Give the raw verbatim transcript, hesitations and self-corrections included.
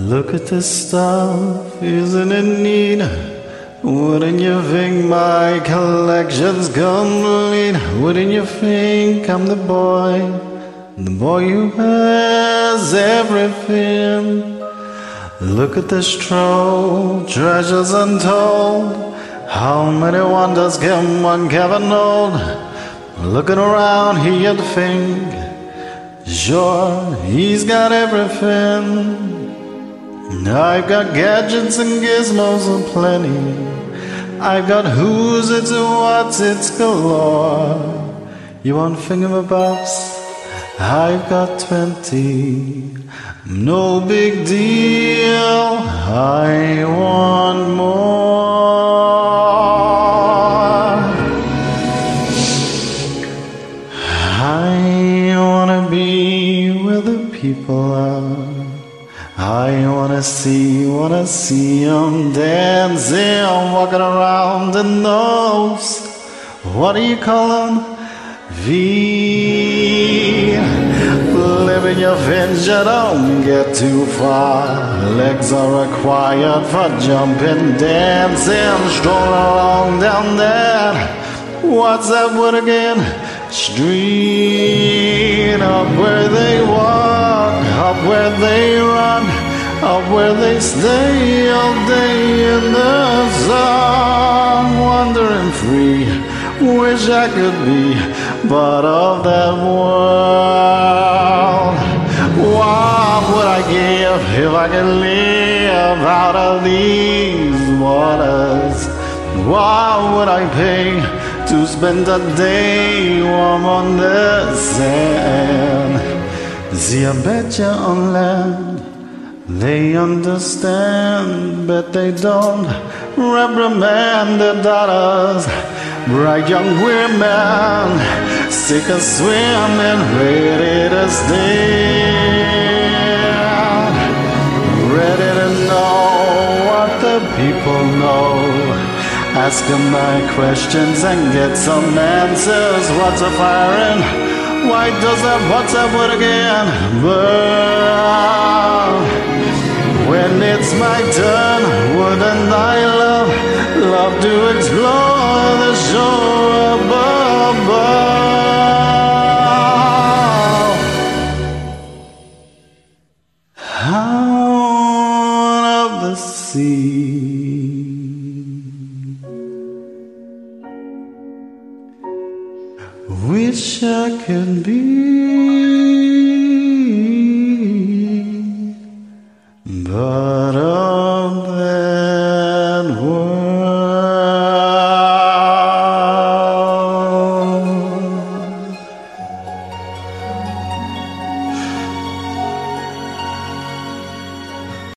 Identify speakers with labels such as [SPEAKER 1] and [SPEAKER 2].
[SPEAKER 1] Look at this stuff, isn't it neat? Wouldn't you think my collection's complete? Wouldn't you think I'm the boy, the boy who has everything? Look at this trove, treasures untold. How many wonders can one ever know? Looking around here to think, sure, he's got everything. I've got gadgets and gizmos aplenty. I've got who's it and what's it's galore. You want thingamabobs? I've got twenty. No big deal, I want more. I wanna be where the people are. I wanna see, wanna see 'em dancing, walking around in those, what do you call 'em? V. Living your fins, you don't get too far. Legs are required for jumping, dancing, strolling along down there. What's that word again? Street. Up where they walk, up where they run, up where they stay all day in the sun. Wandering free, wish I could be part of that world. What would I give if I could live out of these waters? What would I pay to spend a day warm on the sand? See, I bet you on land they understand, but they don't reprimand their daughters. Bright young women, sick of swimming, ready to stand, ready to know what the people know. Ask them my questions and get some answers. What's a firing? Why does that, what's that word again? Burn. When it's my turn, wouldn't I love, love to explore the shore above? Out of the sea, wish I could be